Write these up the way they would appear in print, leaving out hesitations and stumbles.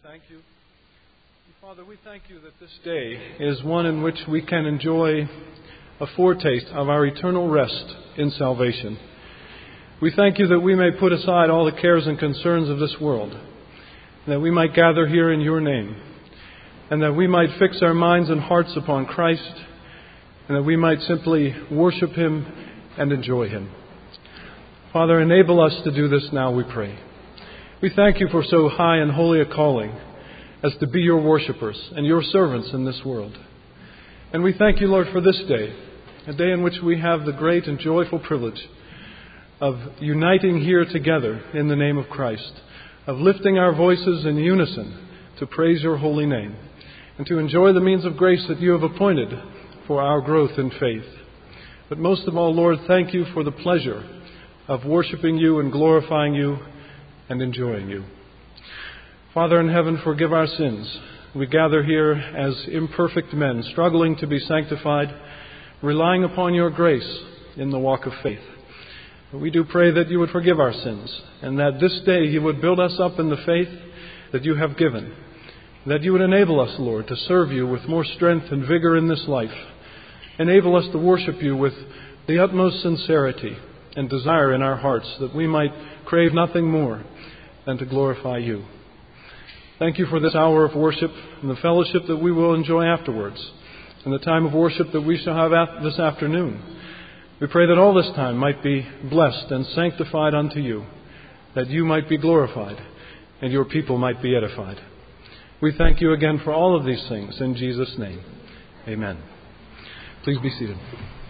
Thank you. Father, we thank you that this day is one in which we can enjoy a foretaste of our eternal rest in salvation. We thank you that we may put aside all the cares and concerns of this world, that we might gather here in your name, and that we might fix our minds and hearts upon Christ, and that we might simply worship Him and enjoy Him. Father, enable us to do this now, we pray. We thank you for so high and holy a calling as to be your worshipers and your servants in this world. And we thank you, Lord, for this day, a day in which we have the great and joyful privilege of uniting here together in the name of Christ, of lifting our voices in unison to praise your holy name, and to enjoy the means of grace that you have appointed for our growth in faith. But most of all, Lord, thank you for the pleasure of worshiping you and glorifying you and enjoying you. Father in heaven, forgive our sins. We gather here as imperfect men, struggling to be sanctified, relying upon your grace in the walk of faith. But we do pray that you would forgive our sins, and that this day you would build us up in the faith that you have given, that you would enable us, Lord, to serve you with more strength and vigor in this life. Enable us to worship you with the utmost sincerity and desire in our hearts, that we might crave nothing more than to glorify you. Thank you for this hour of worship and the fellowship that we will enjoy afterwards, and the time of worship that we shall have this afternoon. We pray that all this time might be blessed and sanctified unto you, that you might be glorified and your people might be edified. We thank you again for all of these things in Jesus' name. Amen. Please be seated.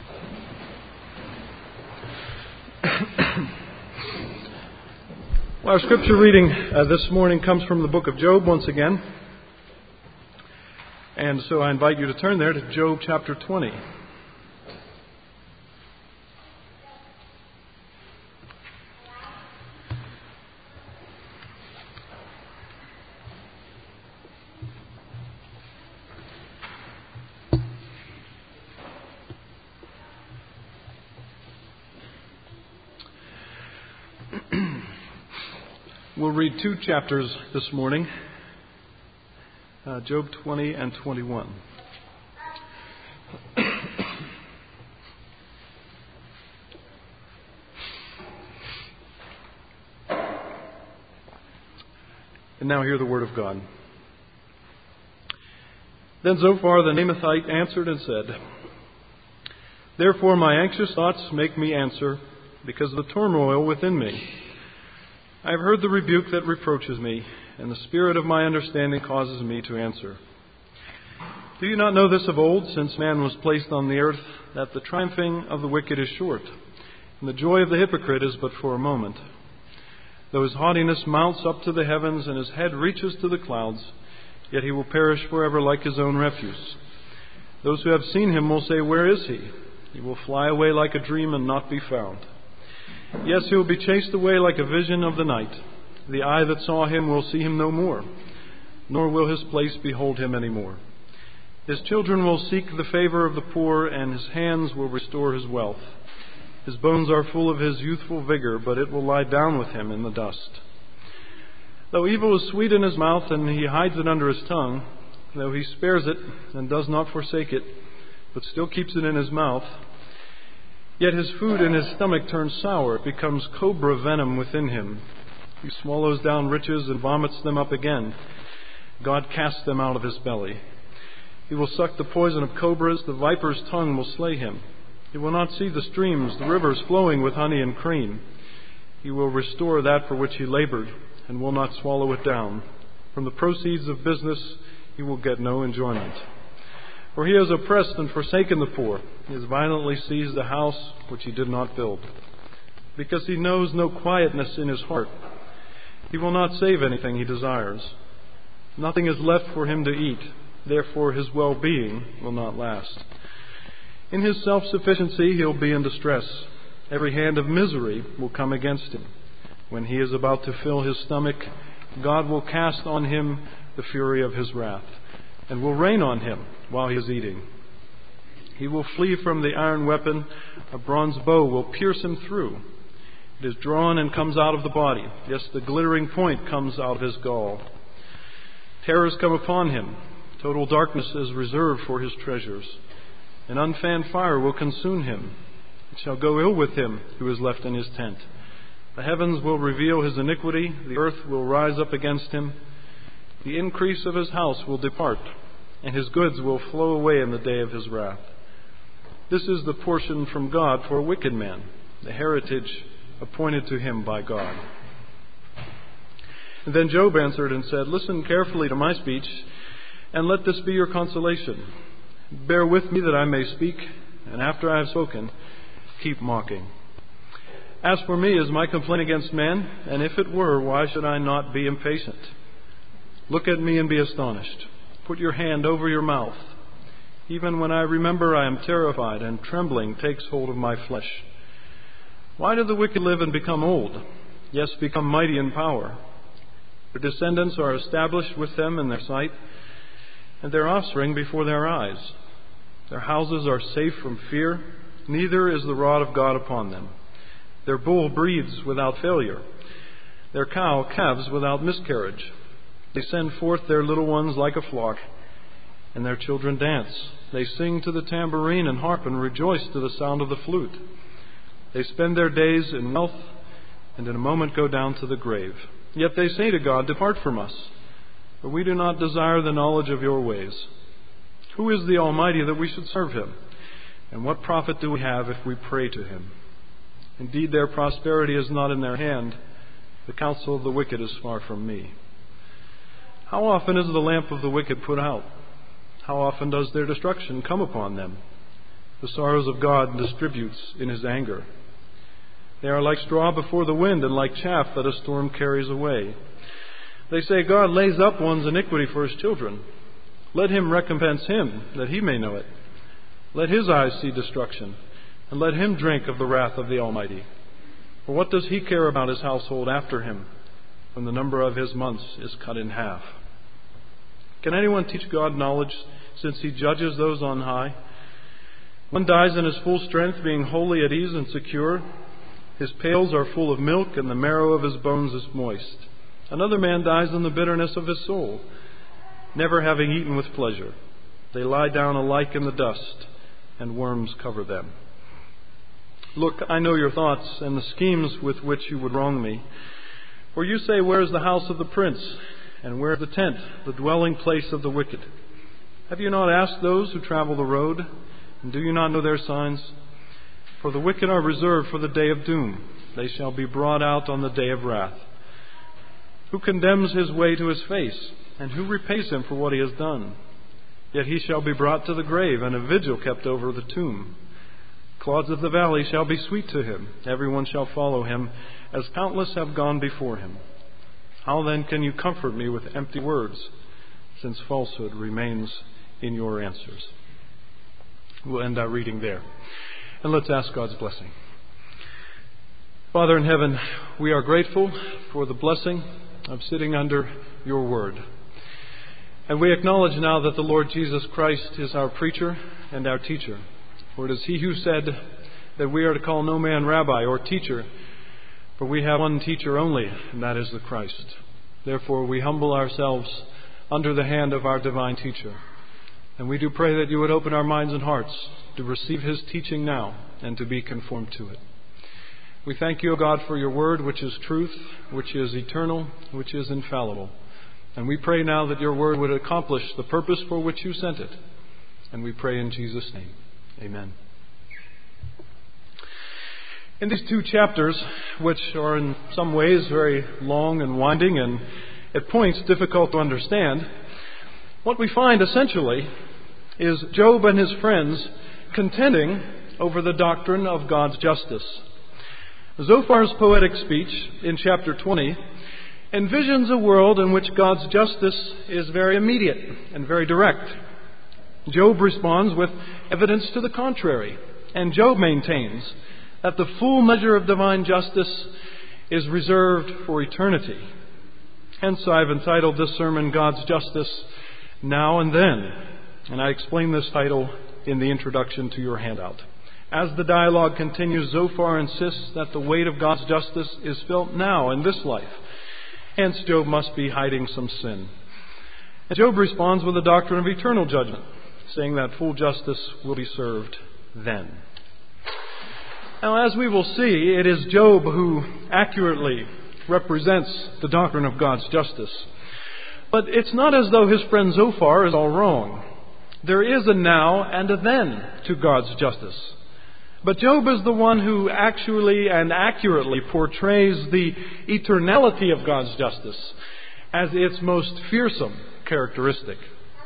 Our scripture reading this morning comes from the book of Job once again. And so I invite you to turn there to Job chapter 20. We'll read two chapters this morning, Job 20 and 21. And now hear the word of God. Then Zophar the Naamathite answered and said, Therefore my anxious thoughts make me answer, because of the turmoil within me. I have heard the rebuke that reproaches me, and the spirit of my understanding causes me to answer. Do you not know this of old, since man was placed on the earth, that the triumphing of the wicked is short, and the joy of the hypocrite is but for a moment? Though his haughtiness mounts up to the heavens, and his head reaches to the clouds, yet he will perish forever like his own refuse. Those who have seen him will say, Where is he? He will fly away like a dream and not be found. Yes, he will be chased away like a vision of the night. The eye that saw him will see him no more, nor will his place behold him any more. His children will seek the favor of the poor, and his hands will restore his wealth. His bones are full of his youthful vigor, but it will lie down with him in the dust. Though evil is sweet in his mouth, and he hides it under his tongue, though he spares it and does not forsake it, but still keeps it in his mouth, yet his food in his stomach turns sour. It becomes cobra venom within him. He swallows down riches and vomits them up again. God casts them out of his belly. He will suck the poison of cobras. The viper's tongue will slay him. He will not see the streams, the rivers flowing with honey and cream. He will restore that for which he labored, and will not swallow it down. From the proceeds of business he will get no enjoyment. For he has oppressed and forsaken the poor. He has violently seized the house which he did not build. Because he knows no quietness in his heart, he will not save anything he desires. Nothing is left for him to eat. Therefore his well-being will not last. In his self-sufficiency he'll be in distress. Every hand of misery will come against him. When he is about to fill his stomach, God will cast on him the fury of his wrath, and will rain on him while he is eating. He will flee from the iron weapon. A bronze bow will pierce him through. It is drawn and comes out of the body. Yes, the glittering point comes out of his gall. Terrors come upon him. Total darkness is reserved for his treasures. An unfanned fire will consume him. It shall go ill with him who is left in his tent. The heavens will reveal his iniquity. The earth will rise up against him. The increase of his house will depart, and his goods will flow away in the day of his wrath. This is the portion from God for a wicked man, the heritage appointed to him by God. And then Job answered and said, "Listen carefully to my speech, and let this be your consolation. Bear with me that I may speak, and after I have spoken, keep mocking. As for me, is my complaint against man? And if it were, why should I not be impatient? Look at me and be astonished. Put your hand over your mouth. Even when I remember, I am terrified, and trembling takes hold of my flesh. Why do the wicked live and become old? Yes, become mighty in power. Their descendants are established with them in their sight, and their offspring before their eyes. Their houses are safe from fear, neither is the rod of God upon them. Their bull breeds without failure, their cow calves without miscarriage. They send forth their little ones like a flock, and their children dance. They sing to the tambourine and harp and rejoice to the sound of the flute. They spend their days in wealth, and in a moment go down to the grave. Yet they say to God, 'Depart from us, for we do not desire the knowledge of your ways.' Who is the Almighty that we should serve him? And what profit do we have if we pray to him? Indeed, their prosperity is not in their hand. The counsel of the wicked is far from me. How often is the lamp of the wicked put out? How often does their destruction come upon them? The sorrows of God distributes in his anger. They are like straw before the wind, and like chaff that a storm carries away. They say, 'God lays up one's iniquity for his children. Let him recompense him, that he may know it. Let his eyes see destruction, and let him drink of the wrath of the Almighty. For what does he care about his household after him, when the number of his months is cut in half?' Can anyone teach God knowledge, since he judges those on high? One dies in his full strength, being wholly at ease and secure. His pails are full of milk, and the marrow of his bones is moist. Another man dies in the bitterness of his soul, never having eaten with pleasure. They lie down alike in the dust, and worms cover them. Look, I know your thoughts and the schemes with which you would wrong me. For you say, 'Where is the house of the prince? And where is the tent, the dwelling place of the wicked?' Have you not asked those who travel the road? And do you not know their signs? For the wicked are reserved for the day of doom. They shall be brought out on the day of wrath. Who condemns his way to his face? And who repays him for what he has done? Yet he shall be brought to the grave, and a vigil kept over the tomb. Clods of the valley shall be sweet to him. Everyone shall follow him, as countless have gone before him. How then can you comfort me with empty words, since falsehood remains in your answers?" We'll end our reading there. And let's ask God's blessing. Father in heaven, we are grateful for the blessing of sitting under your word. And we acknowledge now that the Lord Jesus Christ is our preacher and our teacher. For it is he who said that we are to call no man rabbi or teacher, for we have one teacher only, and that is the Christ. Therefore we humble ourselves under the hand of our divine teacher. And we do pray that you would open our minds and hearts to receive his teaching now and to be conformed to it. We thank you, O God, for your word, which is truth, which is eternal, which is infallible. And we pray now that your word would accomplish the purpose for which you sent it. And we pray in Jesus' name. Amen. In these two chapters, which are in some ways very long and winding and at points difficult to understand, what we find essentially is Job and his friends contending over the doctrine of God's justice. Zophar's poetic speech in chapter 20 envisions a world in which God's justice is very immediate and very direct. Job responds with evidence to the contrary, and Job maintains that the full measure of divine justice is reserved for eternity. Hence, I've entitled this sermon, God's Justice Now and Then. And I explain this title in the introduction to your handout. As the dialogue continues, Zophar insists that the weight of God's justice is felt now in this life. Hence, Job must be hiding some sin. And Job responds with a doctrine of eternal judgment, saying that full justice will be served then. Now, as we will see, it is Job who accurately represents the doctrine of God's justice. But it's not as though his friend Zophar is all wrong. There is a now and a then to God's justice. But Job is the one who actually and accurately portrays the eternality of God's justice as its most fearsome characteristic.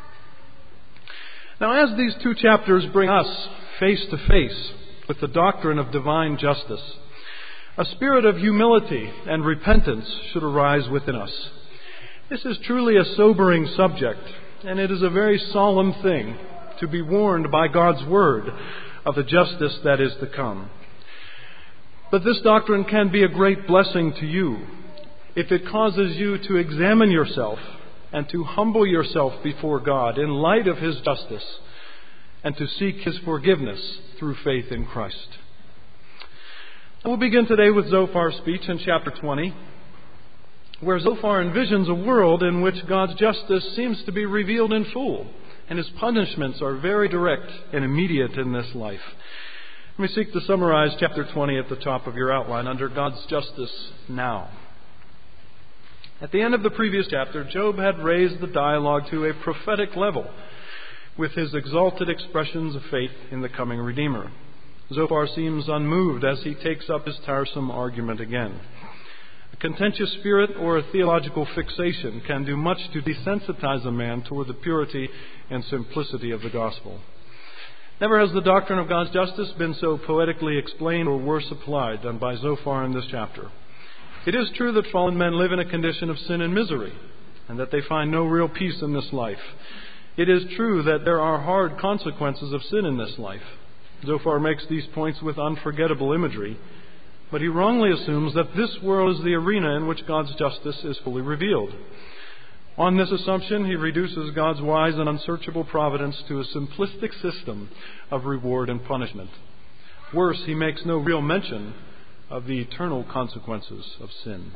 Now, as these two chapters bring us face to face with the doctrine of divine justice, a spirit of humility and repentance should arise within us. This is truly a sobering subject, and it is a very solemn thing to be warned by God's word of the justice that is to come. But this doctrine can be a great blessing to you if it causes you to examine yourself and to humble yourself before God in light of His justice and to seek His forgiveness through faith in Christ. We'll begin today with Zophar's speech in chapter 20, where Zophar envisions a world in which God's justice seems to be revealed in full, and His punishments are very direct and immediate in this life. Let me seek to summarize chapter 20 at the top of your outline under God's justice now. At the end of the previous chapter, Job had raised the dialogue to a prophetic level with his exalted expressions of faith in the coming Redeemer. Zophar seems unmoved as he takes up his tiresome argument again. A contentious spirit or a theological fixation can do much to desensitize a man toward the purity and simplicity of the gospel. Never has the doctrine of God's justice been so poetically explained or worse applied than by Zophar in this chapter. It is true that fallen men live in a condition of sin and misery, and that they find no real peace in this life. It is true that there are hard consequences of sin in this life. Zophar makes these points with unforgettable imagery, but he wrongly assumes that this world is the arena in which God's justice is fully revealed. On this assumption, he reduces God's wise and unsearchable providence to a simplistic system of reward and punishment. Worse, he makes no real mention of the eternal consequences of sin.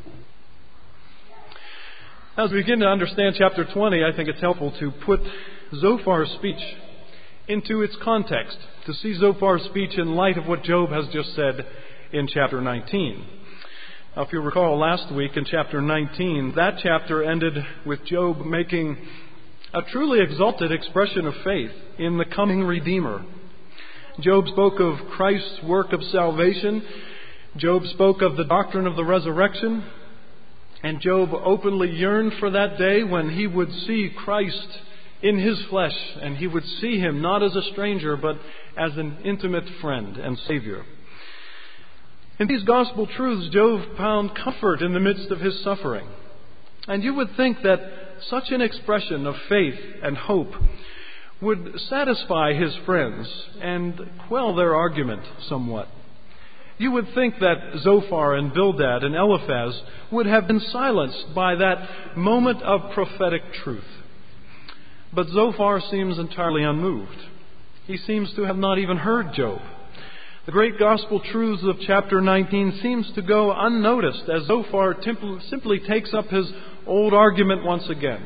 As we begin to understand chapter 20, I think it's helpful to put Zophar's speech into its context, to see Zophar's speech in light of what Job has just said in chapter 19. Now, if you recall last week in chapter 19, that chapter ended with Job making a truly exalted expression of faith in the coming Redeemer. Job spoke of Christ's work of salvation. Job spoke of the doctrine of the resurrection, and Job openly yearned for that day when he would see Christ in His flesh, and he would see Him not as a stranger, but as an intimate friend and Savior. In these gospel truths, Job found comfort in the midst of his suffering. And you would think that such an expression of faith and hope would satisfy his friends and quell their argument somewhat. You would think that Zophar and Bildad and Eliphaz would have been silenced by that moment of prophetic truth. But Zophar seems entirely unmoved. He seems to have not even heard Job. The great gospel truths of chapter 19 seems to go unnoticed as Zophar simply takes up his old argument once again.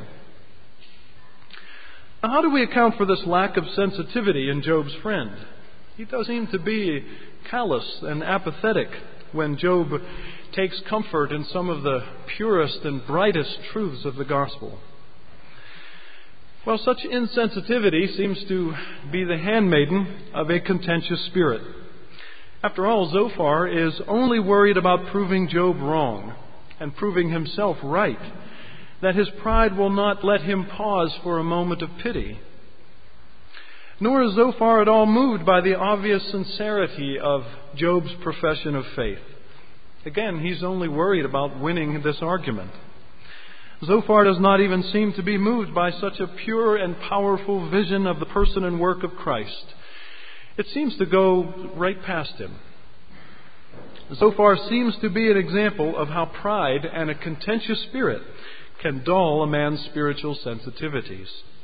Now, how do we account for this lack of sensitivity in Job's friend? He does seem to be callous and apathetic when Job takes comfort in some of the purest and brightest truths of the gospel. Well, such insensitivity seems to be the handmaiden of a contentious spirit. After all, Zophar is only worried about proving Job wrong and proving himself right, that his pride will not let him pause for a moment of pity. Nor is Zophar at all moved by the obvious sincerity of Job's profession of faith. Again, he's only worried about winning this argument. Zophar does not even seem to be moved by such a pure and powerful vision of the person and work of Christ. It seems to go right past him. Zophar seems to be an example of how pride and a contentious spirit can dull a man's spiritual sensitivities.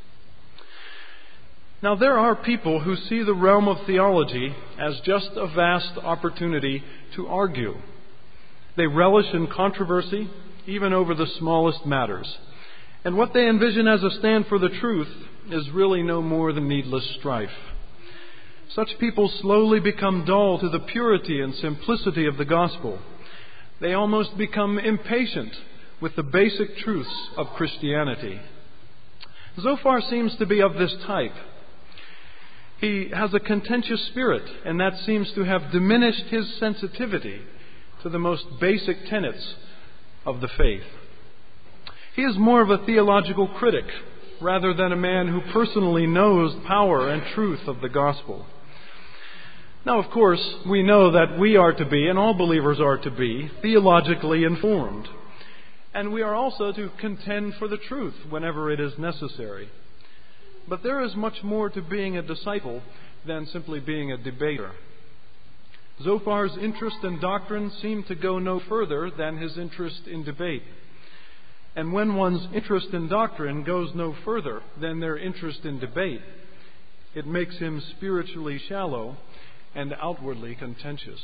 Now, there are people who see the realm of theology as just a vast opportunity to argue. They relish in controversy, even over the smallest matters. And what they envision as a stand for the truth is really no more than needless strife. Such people slowly become dull to the purity and simplicity of the gospel. They almost become impatient with the basic truths of Christianity. Zophar seems to be of this type. He has a contentious spirit, and that seems to have diminished his sensitivity to the most basic tenets of the faith. He is more of a theological critic rather than a man who personally knows power and truth of the gospel. Now, of course, we know that we are to be, and all believers are to be, theologically informed. And we are also to contend for the truth whenever it is necessary. But there is much more to being a disciple than simply being a debater. Zophar's interest in doctrine seemed to go no further than his interest in debate. And when one's interest in doctrine goes no further than their interest in debate, it makes him spiritually shallow and outwardly contentious.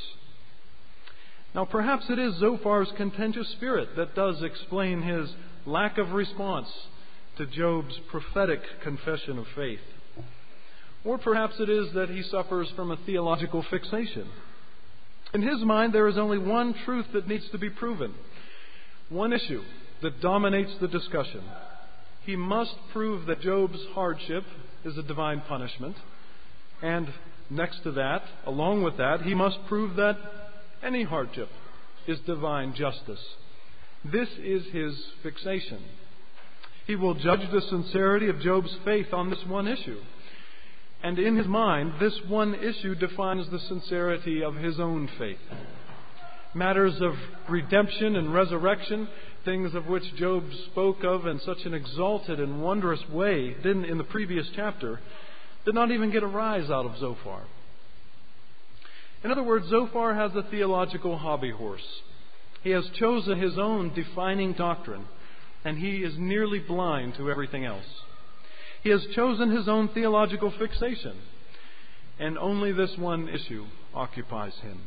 Now, perhaps it is Zophar's contentious spirit that does explain his lack of response to Job's prophetic confession of faith. Or perhaps it is that he suffers from a theological fixation. In his mind, there is only one truth that needs to be proven, one issue that dominates the discussion. He must prove that Job's hardship is a divine punishment, and next to that, along with that, he must prove that any hardship is divine justice. This is his fixation. He will judge the sincerity of Job's faith on this one issue. And in his mind, this one issue defines the sincerity of his own faith. Matters of redemption and resurrection, things of which Job spoke of in such an exalted and wondrous way in the previous chapter, did not even get a rise out of Zophar. In other words, Zophar has a theological hobby horse. He has chosen his own defining doctrine, and he is nearly blind to everything else. He has chosen his own theological fixation, and only this one issue occupies him.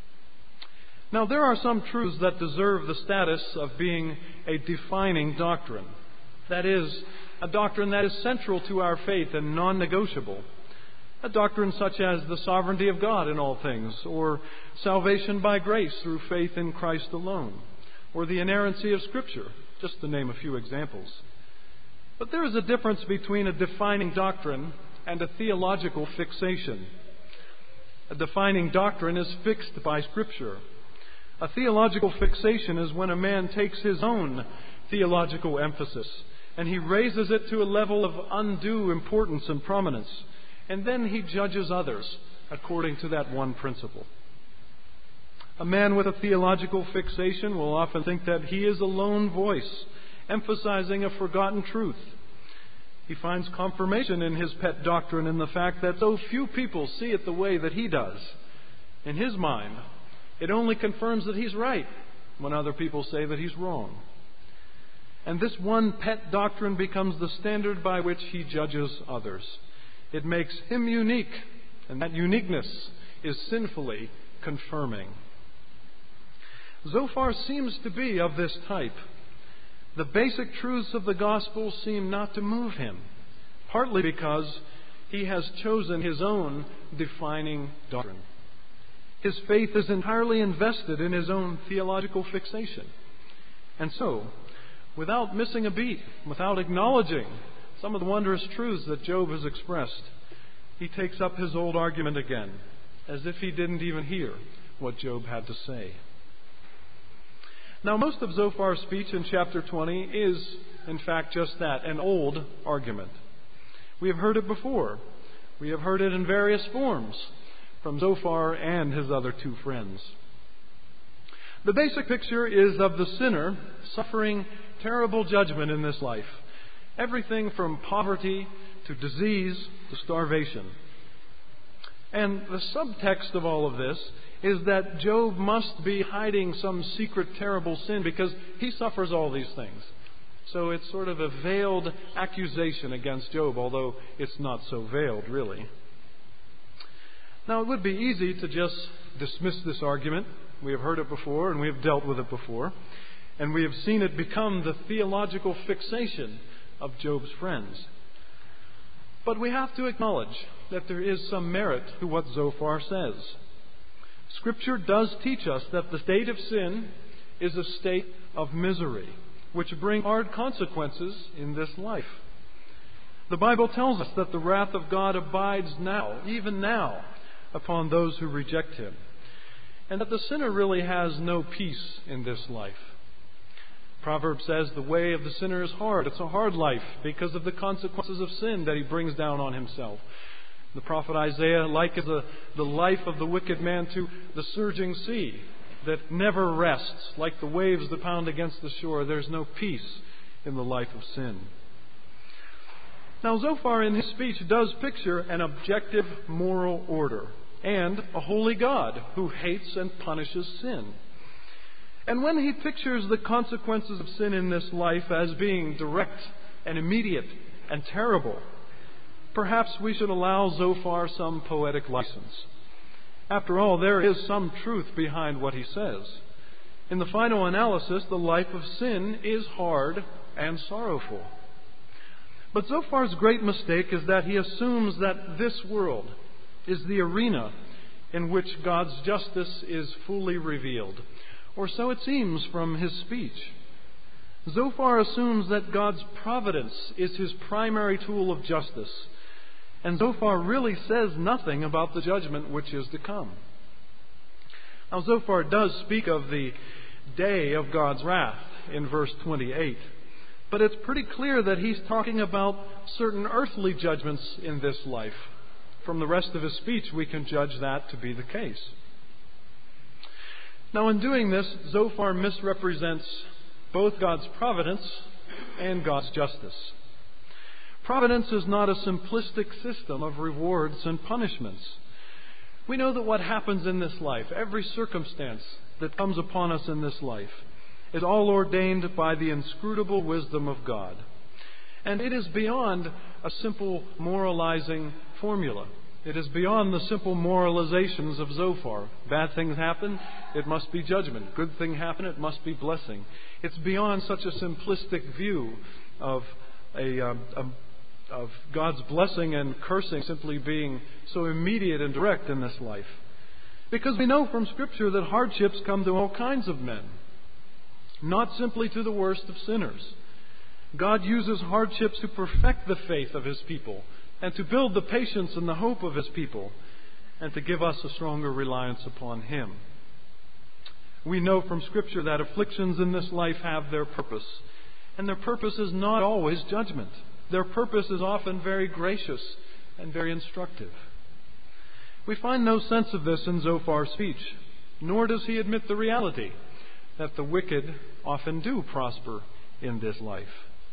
Now, there are some truths that deserve the status of being a defining doctrine. That is, a doctrine that is central to our faith and non-negotiable. A doctrine such as the sovereignty of God in all things, or salvation by grace through faith in Christ alone, or the inerrancy of Scripture, just to name a few examples. But there is a difference between a defining doctrine and a theological fixation. A defining doctrine is fixed by Scripture. A theological fixation is when a man takes his own theological emphasis and he raises it to a level of undue importance and prominence, and then he judges others according to that one principle. A man with a theological fixation will often think that he is a lone voice, emphasizing a forgotten truth. He finds confirmation in his pet doctrine in the fact that so few people see it the way that he does. In his mind, it only confirms that he's right when other people say that he's wrong. And this one pet doctrine becomes the standard by which he judges others. It makes him unique, and that uniqueness is sinfully confirming. Zophar seems to be of this type. The basic truths of the gospel seem not to move him, partly because he has chosen his own defining doctrine. His faith is entirely invested in his own theological fixation. And so, without missing a beat, without acknowledging some of the wondrous truths that Job has expressed, he takes up his old argument again, as if he didn't even hear what Job had to say. Now, most of Zophar's speech in chapter 20 is, in fact, just that, an old argument. We have heard it before. We have heard it in various forms from Zophar and his other two friends. The basic picture is of the sinner suffering terrible judgment in this life. Everything from poverty to disease to starvation. And the subtext of all of this is that Job must be hiding some secret terrible sin because he suffers all these things. So it's sort of a veiled accusation against Job, although it's not so veiled, really. Now, it would be easy to just dismiss this argument. We have heard it before and we have dealt with it before. and we have seen it become the theological fixation of Job's friends. But we have to acknowledge that there is some merit to what Zophar says. Scripture does teach us that the state of sin is a state of misery, which brings hard consequences in this life. The Bible tells us that the wrath of God abides now, even now, upon those who reject Him, and that the sinner really has no peace in this life. Proverbs says the way of the sinner is hard. It's a hard life because of the consequences of sin that he brings down on himself. The prophet Isaiah likens the life of the wicked man to the surging sea that never rests. Like the waves that pound against the shore, there's no peace in the life of sin. Now, Zophar in his speech does picture an objective moral order and a holy God who hates and punishes sin. And when he pictures the consequences of sin in this life as being direct and immediate and terrible, perhaps we should allow Zophar some poetic license. After all, there is some truth behind what he says. In the final analysis, the life of sin is hard and sorrowful. But Zophar's great mistake is that he assumes that this world is the arena in which God's justice is fully revealed. Or so it seems from his speech. Zophar assumes that God's providence is his primary tool of justice. And Zophar really says nothing about the judgment which is to come. Now, Zophar does speak of the day of God's wrath in verse 28. But it's pretty clear that he's talking about certain earthly judgments in this life. From the rest of his speech, we can judge that to be the case. Now, in doing this, Zophar misrepresents both God's providence and God's justice. Providence is not a simplistic system of rewards and punishments. We know that what happens in this life, every circumstance that comes upon us in this life, is all ordained by the inscrutable wisdom of God. And it is beyond a simple moralizing formula. It is beyond the simple moralizations of Zophar. Bad things happen, it must be judgment. Good thing happen, it must be blessing. It's beyond such a simplistic view of God's blessing and cursing simply being so immediate and direct in this life. Because we know from Scripture that hardships come to all kinds of men, not simply to the worst of sinners. God uses hardships to perfect the faith of His people and to build the patience and the hope of His people and to give us a stronger reliance upon Him. We know from Scripture that afflictions in this life have their purpose, and their purpose is not always judgment. Their purpose is often very gracious and very instructive. We find no sense of this in Zophar's speech, nor does he admit the reality that the wicked often do prosper in this life.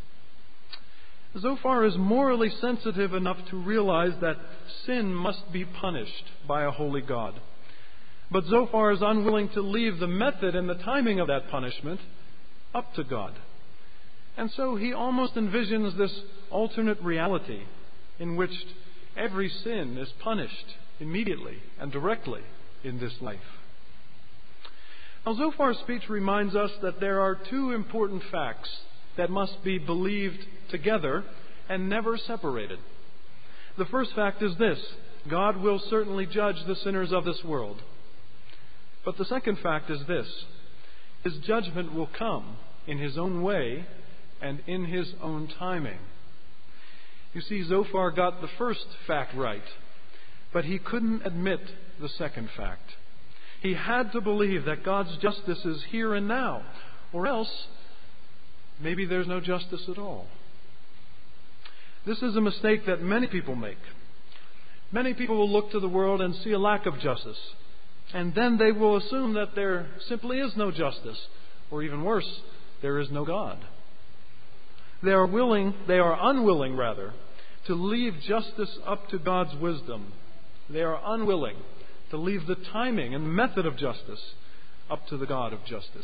Zophar is morally sensitive enough to realize that sin must be punished by a holy God. But Zophar is unwilling to leave the method and the timing of that punishment up to God. And so he almost envisions this alternate reality in which every sin is punished immediately and directly in this life. Now, Zophar's speech reminds us that there are two important facts that must be believed together and never separated. The first fact is this: God will certainly judge the sinners of this world. But the second fact is this: His judgment will come in His own way and in His own timing. You see, Zophar got the first fact right, but he couldn't admit the second fact. He had to believe that God's justice is here and now, or else maybe there's no justice at all. This is a mistake that many people make. Many people will look to the world and see a lack of justice, and then they will assume that there simply is no justice, or even worse, there is no God. They are unwilling, to leave justice up to God's wisdom. They are unwilling to leave the timing and method of justice up to the God of justice.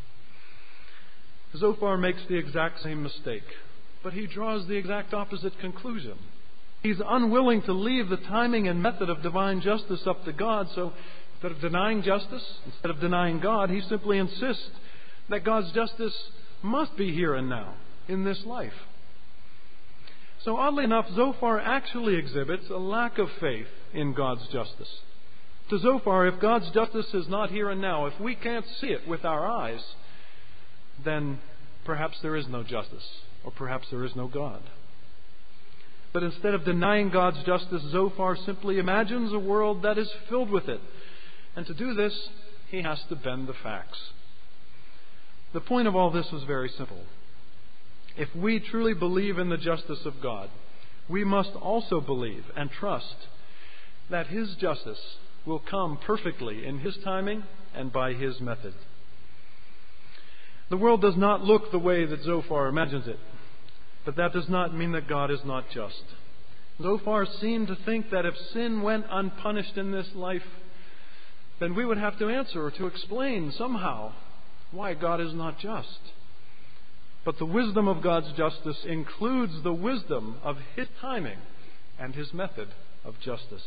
Zophar makes the exact same mistake, but he draws the exact opposite conclusion. He's unwilling to leave the timing and method of divine justice up to God, so instead of denying justice, instead of denying God, he simply insists that God's justice must be here and now, in this life. So oddly enough, Zophar actually exhibits a lack of faith in God's justice. To Zophar, if God's justice is not here and now, if we can't see it with our eyes, then perhaps there is no justice, or perhaps there is no God. But instead of denying God's justice, Zophar simply imagines a world that is filled with it. And to do this, he has to bend the facts. The point of all this is very simple. If we truly believe in the justice of God, we must also believe and trust that His justice will come perfectly in His timing and by His method. The world does not look the way that Zophar imagines it, but that does not mean that God is not just. Zophar seemed to think that if sin went unpunished in this life, then we would have to answer or to explain somehow why God is not just. But the wisdom of God's justice includes the wisdom of His timing and His method of justice.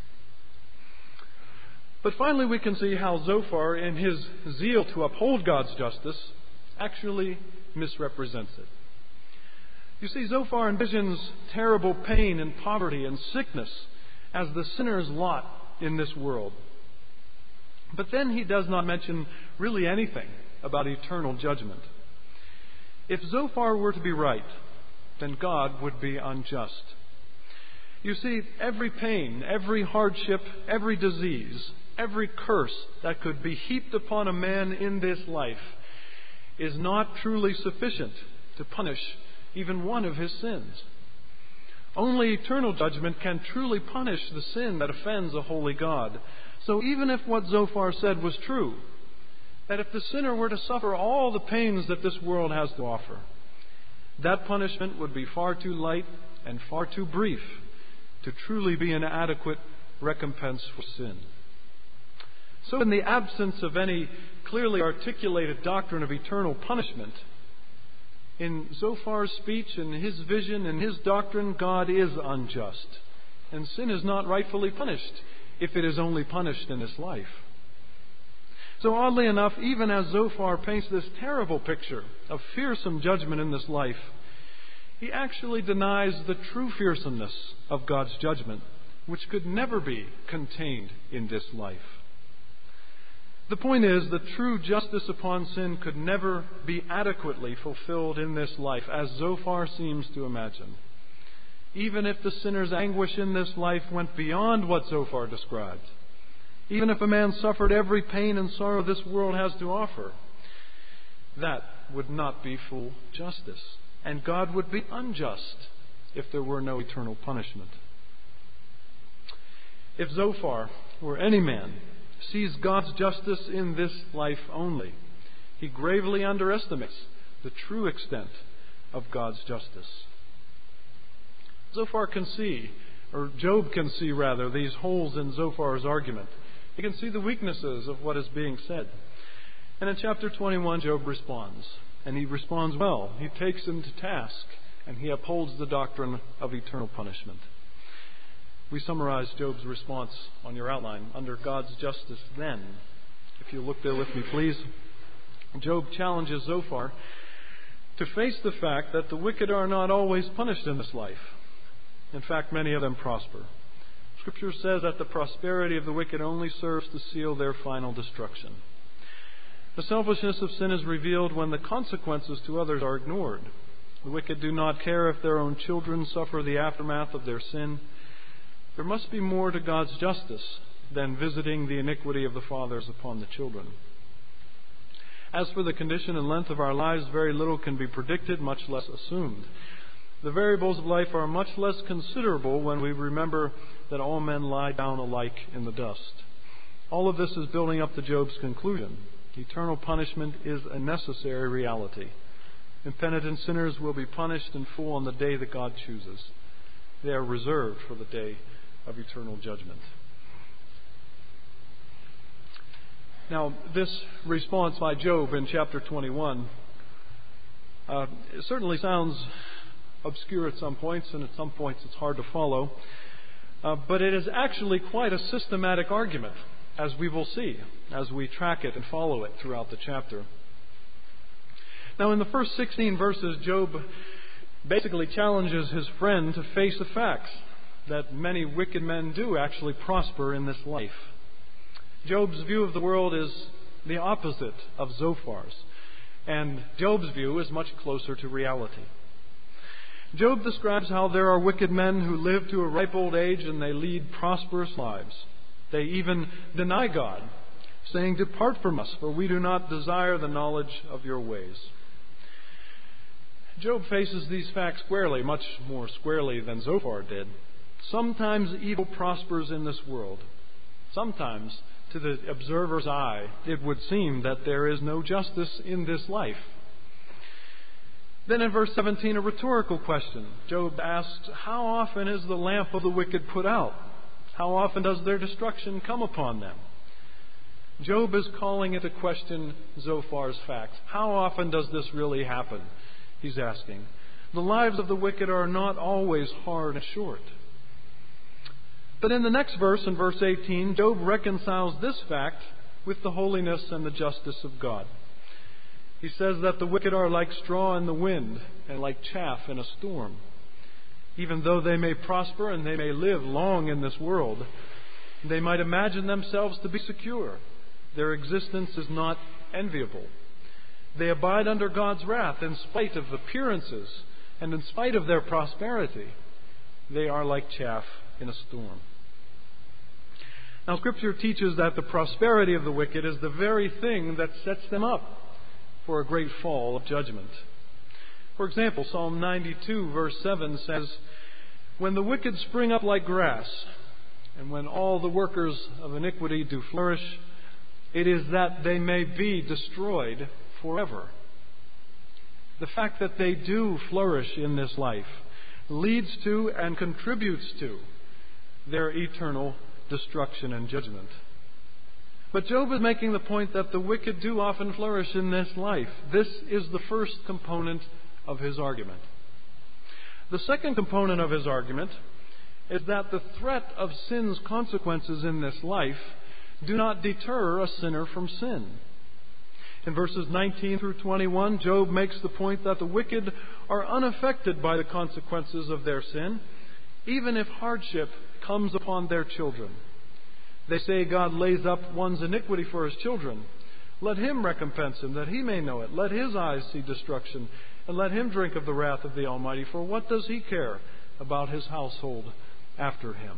But finally we can see how Zophar, in his zeal to uphold God's justice, actually misrepresents it. You see, Zophar envisions terrible pain and poverty and sickness as the sinner's lot in this world. But then he does not mention really anything about eternal judgment. If Zophar were to be right, then God would be unjust. You see, every pain, every hardship, every disease, every curse that could be heaped upon a man in this life is not truly sufficient to punish even one of his sins. Only eternal judgment can truly punish the sin that offends a holy God. So even if what Zophar said was true, that if the sinner were to suffer all the pains that this world has to offer, that punishment would be far too light and far too brief to truly be an adequate recompense for sin. So in the absence of any clearly articulated doctrine of eternal punishment, in Zophar's speech and his vision and his doctrine, God is unjust. And sin is not rightfully punished if it is only punished in this life. So oddly enough, even as Zophar paints this terrible picture of fearsome judgment in this life, he actually denies the true fearsomeness of God's judgment, which could never be contained in this life. The point is, the true justice upon sin could never be adequately fulfilled in this life, as Zophar seems to imagine. Even if the sinner's anguish in this life went beyond what Zophar described, even if a man suffered every pain and sorrow this world has to offer, that would not be full justice. And God would be unjust if there were no eternal punishment. If Zophar, or any man, sees God's justice in this life only, he gravely underestimates the true extent of God's justice. Zophar can see, or Job can see rather, these holes in Zophar's argument. He can see the weaknesses of what is being said. And in chapter 21, Job responds. And he responds well. He takes him to task, and he upholds the doctrine of eternal punishment. We summarize Job's response on your outline. Under God's justice then. If you look there with me, please. Job challenges Zophar to face the fact that the wicked are not always punished in this life. In fact, many of them prosper. Scripture says that the prosperity of the wicked only serves to seal their final destruction. The selfishness of sin is revealed when the consequences to others are ignored. The wicked do not care if their own children suffer the aftermath of their sin. There must be more to God's justice than visiting the iniquity of the fathers upon the children. As for the condition and length of our lives, very little can be predicted, much less assumed. The variables of life are much less considerable when we remember that all men lie down alike in the dust. All of this is building up to Job's conclusion. Eternal punishment is a necessary reality. Impenitent sinners will be punished in full on the day that God chooses. They are reserved for the day of eternal judgment. Now, this response by Job in chapter 21 certainly sounds obscure at some points, and at some points it's hard to follow. But it is actually quite a systematic argument, as we will see, as we track it and follow it throughout the chapter. Now, in the first 16 verses, Job basically challenges his friend to face the facts that many wicked men do actually prosper in this life. Job's view of the world is the opposite of Zophar's, and Job's view is much closer to reality. Job describes how there are wicked men who live to a ripe old age and they lead prosperous lives. They even deny God, saying, "Depart from us, for we do not desire the knowledge of your ways." Job faces these facts squarely, much more squarely than Zophar did. Sometimes evil prospers in this world. Sometimes, to the observer's eye, it would seem that there is no justice in this life. Then in verse 17, a rhetorical question. Job asks, how often is the lamp of the wicked put out? How often does their destruction come upon them? Job is calling into question Zophar's facts. How often does this really happen? He's asking. The lives of the wicked are not always hard and short. But in the next verse, in verse 18, Job reconciles this fact with the holiness and the justice of God. He says that the wicked are like straw in the wind and like chaff in a storm. Even though they may prosper and they may live long in this world, they might imagine themselves to be secure. Their existence is not enviable. They abide under God's wrath in spite of appearances and in spite of their prosperity. They are like chaff in a storm. Now, Scripture teaches that the prosperity of the wicked is the very thing that sets them up for a great fall of judgment. For example, Psalm 92 verse 7 says, "When the wicked spring up like grass, and when all the workers of iniquity do flourish, it is that they may be destroyed forever." The fact that they do flourish in this life leads to and contributes to their eternal destruction and judgment. But Job is making the point that the wicked do often flourish in this life. This is the first component of his argument. The second component of his argument is that the threat of sin's consequences in this life do not deter a sinner from sin. In verses 19 through 21, Job makes the point that the wicked are unaffected by the consequences of their sin, even if hardship comes upon their children. They say God lays up one's iniquity for his children. Let him recompense him, that he may know it. Let his eyes see destruction, and let him drink of the wrath of the Almighty. For what does he care about his household after him?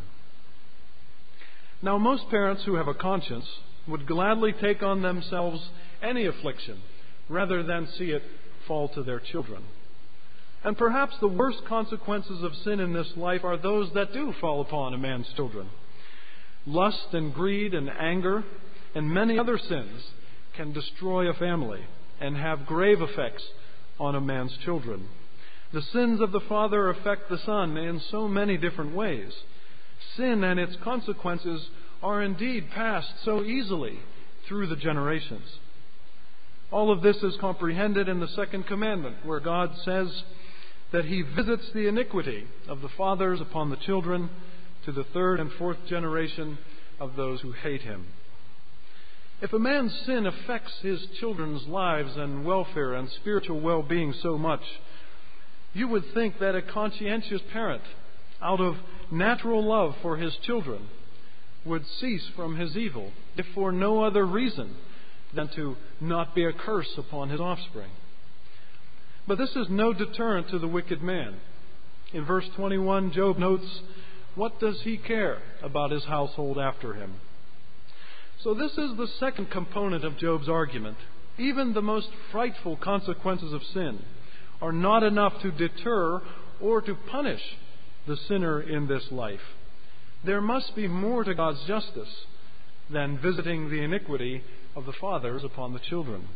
Now, most parents who have a conscience would gladly take on themselves any affliction rather than see it fall to their children. And perhaps the worst consequences of sin in this life are those that do fall upon a man's children. Lust and greed and anger and many other sins can destroy a family and have grave effects on a man's children. The sins of the father affect the son in so many different ways. Sin and its consequences are indeed passed so easily through the generations. All of this is comprehended in the second commandment, where God says that He visits the iniquity of the fathers upon the children to the third and fourth generation of those who hate Him. If a man's sin affects his children's lives and welfare and spiritual well-being so much, you would think that a conscientious parent, out of natural love for his children, would cease from his evil, if for no other reason than to not be a curse upon his offspring. But this is no deterrent to the wicked man. In verse 21, Job notes, what does he care about his household after him? So this is the second component of Job's argument. Even the most frightful consequences of sin are not enough to deter or to punish the sinner in this life. There must be more to God's justice than visiting the iniquity of the fathers upon the children.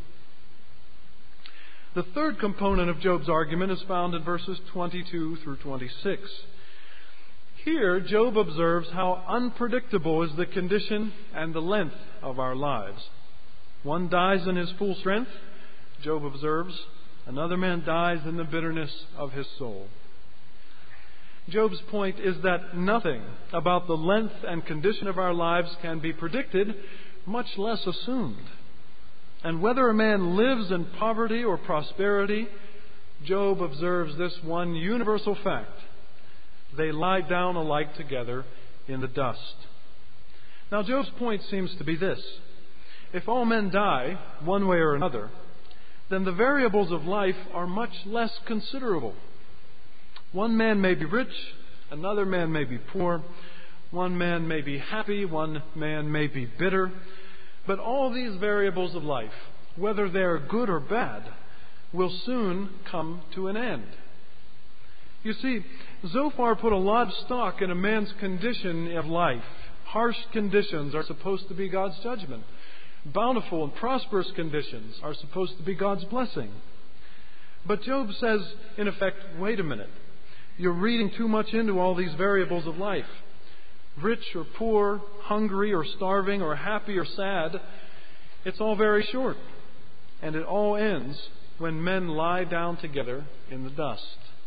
The third component of Job's argument is found in verses 22 through 26. Here, Job observes how unpredictable is the condition and the length of our lives. One dies in his full strength, Job observes. Another man dies in the bitterness of his soul. Job's point is that nothing about the length and condition of our lives can be predicted, much less assumed. And whether a man lives in poverty or prosperity, Job observes this one universal fact: they lie down alike together in the dust. Now, Job's point seems to be this: if all men die one way or another, then the variables of life are much less considerable. One man may be rich, another man may be poor, one man may be happy, one man may be bitter, but all these variables of life, whether they are good or bad, will soon come to an end. You see, Zophar put a lot of stock in a man's condition of life. Harsh conditions are supposed to be God's judgment. Bountiful and prosperous conditions are supposed to be God's blessing. But Job says, in effect, wait a minute. You're reading too much into all these variables of life. Rich or poor, hungry or starving, or happy or sad, it's all very short. And it all ends when men lie down together in the dust.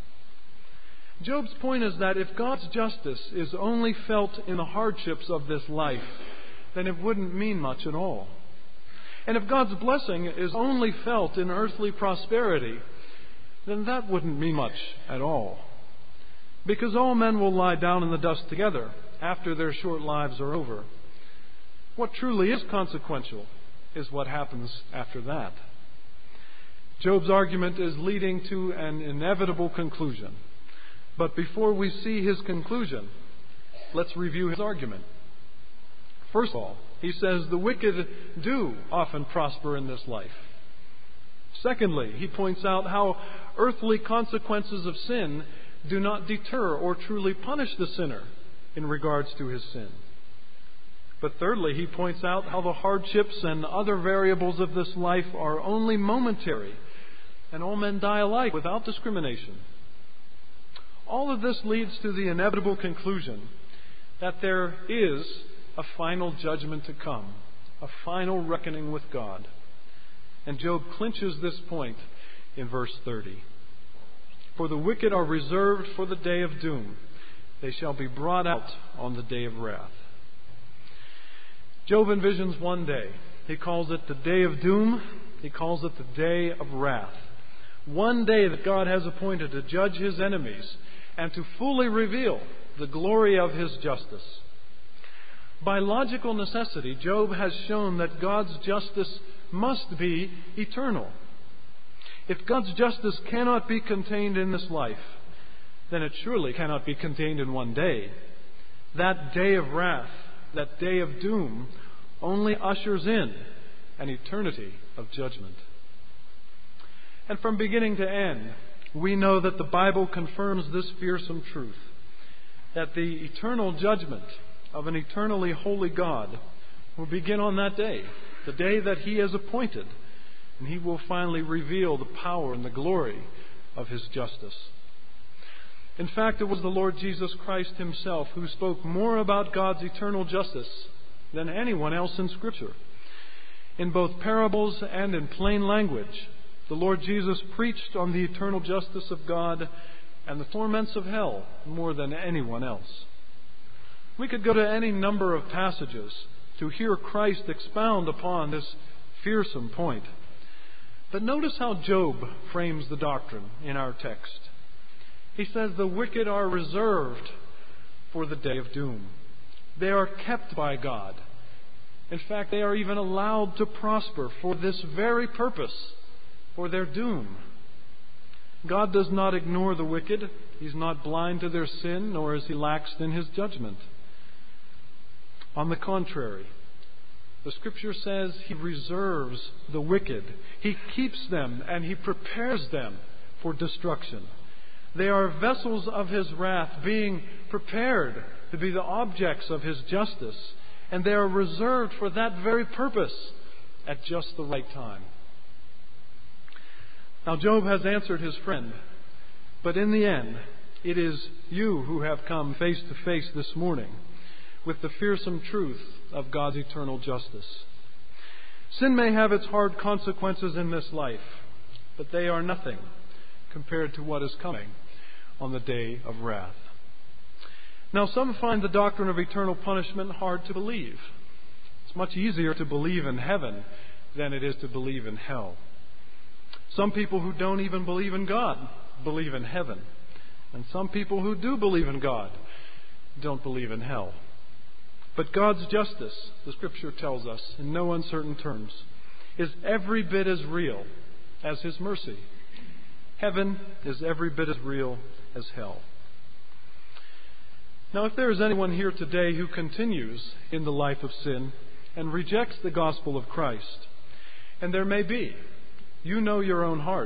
Job's point is that if God's justice is only felt in the hardships of this life, then it wouldn't mean much at all. And if God's blessing is only felt in earthly prosperity, then that wouldn't mean much at all. Because all men will lie down in the dust together after their short lives are over. What truly is consequential is what happens after that. Job's argument is leading to an inevitable conclusion. But before we see his conclusion, let's review his argument. First of all, he says the wicked do often prosper in this life. Secondly, he points out how earthly consequences of sin do not deter or truly punish the sinner in regards to his sin. But thirdly, he points out how the hardships and other variables of this life are only momentary, and all men die alike without discrimination. All of this leads to the inevitable conclusion that there is a final judgment to come, a final reckoning with God. And Job clinches this point in verse 30. For the wicked are reserved for the day of doom. They shall be brought out on the day of wrath. Job envisions one day. He calls it the day of doom. He calls it the day of wrath. One day that God has appointed to judge his enemies and to fully reveal the glory of his justice. By logical necessity, Job has shown that God's justice must be eternal. If God's justice cannot be contained in this life, then it surely cannot be contained in one day. That day of wrath, that day of doom, only ushers in an eternity of judgment. And from beginning to end, we know that the Bible confirms this fearsome truth, that the eternal judgment of an eternally holy God will begin on that day, the day that He has appointed, and He will finally reveal the power and the glory of His justice. In fact, it was the Lord Jesus Christ Himself who spoke more about God's eternal justice than anyone else in Scripture. In both parables and in plain language, the Lord Jesus preached on the eternal justice of God and the torments of hell more than anyone else. We could go to any number of passages to hear Christ expound upon this fearsome point. But notice how Job frames the doctrine in our text. He says the wicked are reserved for the day of doom. They are kept by God. In fact, they are even allowed to prosper for this very purpose, for their doom. God does not ignore the wicked. He's not blind to their sin, nor is He lax in His judgment. On the contrary, the Scripture says He reserves the wicked. He keeps them and He prepares them for destruction. They are vessels of His wrath, being prepared to be the objects of His justice. And they are reserved for that very purpose at just the right time. Now, Job has answered his friend, but in the end, it is you who have come face to face this morning with the fearsome truth of God's eternal justice. Sin may have its hard consequences in this life, but they are nothing compared to what is coming on the day of wrath. Now, some find the doctrine of eternal punishment hard to believe. It's much easier to believe in heaven than it is to believe in hell. Some people who don't even believe in God believe in heaven. And some people who do believe in God don't believe in hell. But God's justice, the Scripture tells us in no uncertain terms, is every bit as real as His mercy. Heaven is every bit as real as hell. Now, if there is anyone here today who continues in the life of sin and rejects the gospel of Christ, and there may be, you know your own heart.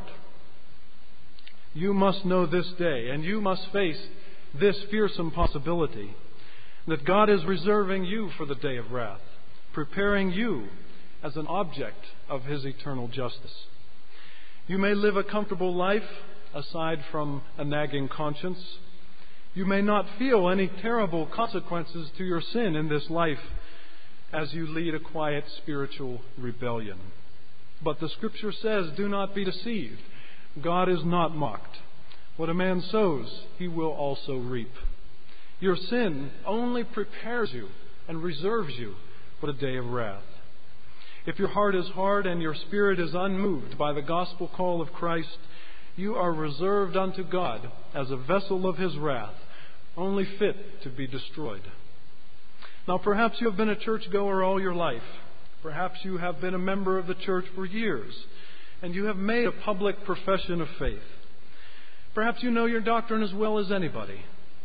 You must know this day, and you must face this fearsome possibility, that God is reserving you for the day of wrath, preparing you as an object of His eternal justice. You may live a comfortable life aside from a nagging conscience. You may not feel any terrible consequences to your sin in this life as you lead a quiet spiritual rebellion. But the Scripture says, do not be deceived. God is not mocked. What a man sows, he will also reap. Your sin only prepares you and reserves you for the day of wrath. If your heart is hard and your spirit is unmoved by the gospel call of Christ, you are reserved unto God as a vessel of His wrath, only fit to be destroyed. Now, perhaps you have been a churchgoer all your life. Perhaps you have been a member of the church for years, and you have made a public profession of faith. Perhaps you know your doctrine as well as anybody.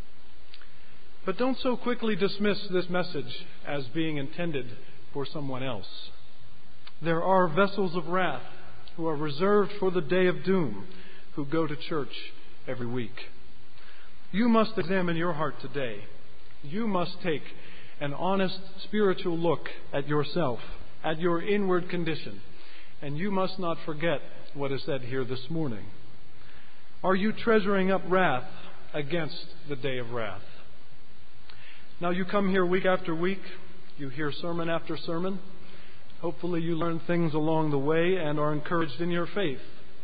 But don't so quickly dismiss this message as being intended for someone else. There are vessels of wrath who are reserved for the day of doom who go to church every week. You must examine your heart today. You must take an honest spiritual look at yourself, at your inward condition. And you must not forget what is said here this morning. Are you treasuring up wrath against the day of wrath? Now, you come here week after week. You hear sermon after sermon. Hopefully you learn things along the way and are encouraged in your faith.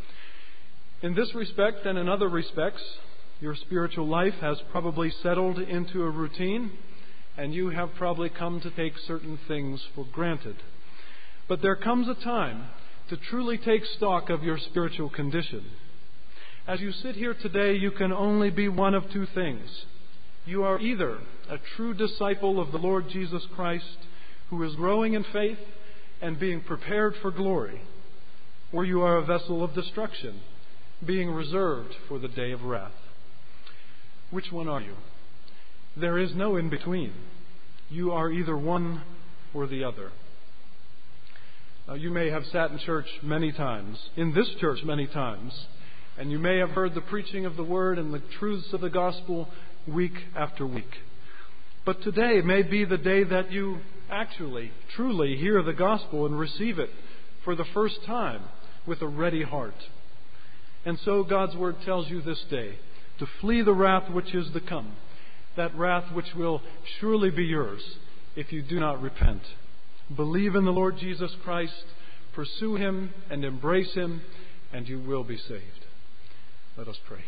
In this respect and in other respects, your spiritual life has probably settled into a routine, and you have probably come to take certain things for granted. But there comes a time to truly take stock of your spiritual condition. As you sit here today, you can only be one of two things. You are either a true disciple of the Lord Jesus Christ who is growing in faith and being prepared for glory, or you are a vessel of destruction, being reserved for the day of wrath. Which one are you? There is no in between. You are either one or the other. Now, you may have sat in church many times, in this church many times, and you may have heard the preaching of the Word and the truths of the gospel week after week. But today may be the day that you actually, truly hear the gospel and receive it for the first time with a ready heart. And so God's Word tells you this day to flee the wrath which is to come, that wrath which will surely be yours if you do not repent. Believe in the Lord Jesus Christ, pursue Him and embrace Him, and you will be saved. Let us pray.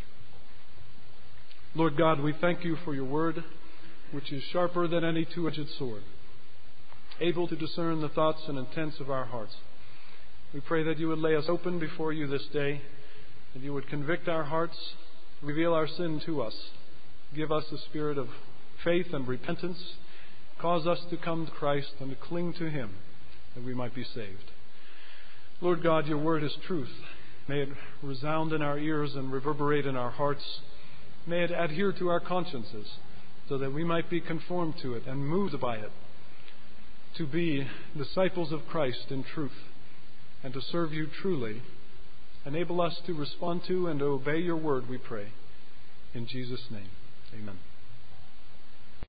Lord God, we thank You for Your Word, which is sharper than any two-edged sword, able to discern the thoughts and intents of our hearts. We pray that You would lay us open before You this day, that You would convict our hearts, reveal our sin to us, give us a spirit of faith and repentance, cause us to come to Christ and to cling to Him, that we might be saved. Lord God, Your Word is truth. May it resound in our ears and reverberate in our hearts. May it adhere to our consciences, so that we might be conformed to it and moved by it, to be disciples of Christ in truth and to serve You truly. Enable us to respond to and to obey Your word, we pray. In Jesus' name, amen.